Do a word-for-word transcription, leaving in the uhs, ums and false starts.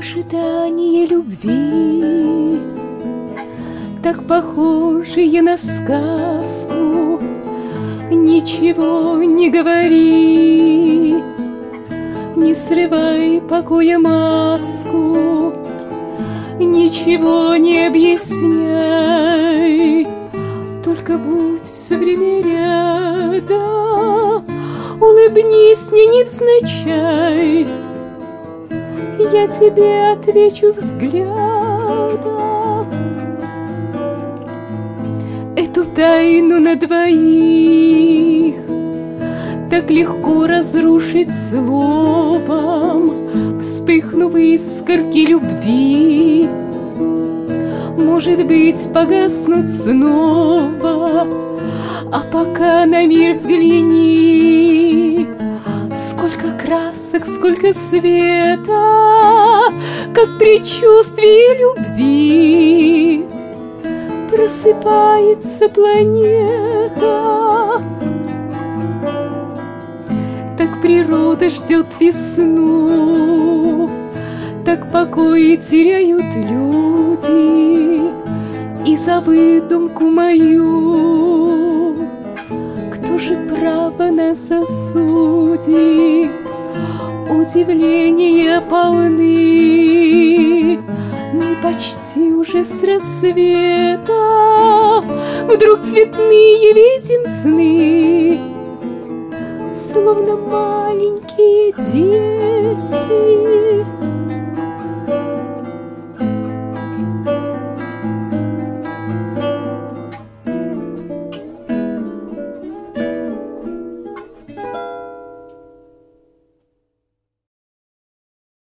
ожидание любви, так похожие на сказку. Ничего не говори, не срывай покоя маску, ничего не объясняй, только будь все время рядом, улыбнись мне невзначай. Я тебе отвечу взглядом, эту тайну на двоих так легко разрушить словом. Вспыхнув искорки любви, может быть, погаснут снова. А пока на мир взгляни, сколько красок, сколько света, как предчувствие любви просыпается планета. Так природа ждет весну, так покой теряют люди. И за выдумку мою кто же право нас осудит? Удивления полны, мы почти уже с рассвета вдруг цветные видим сны, словно маленькие дети.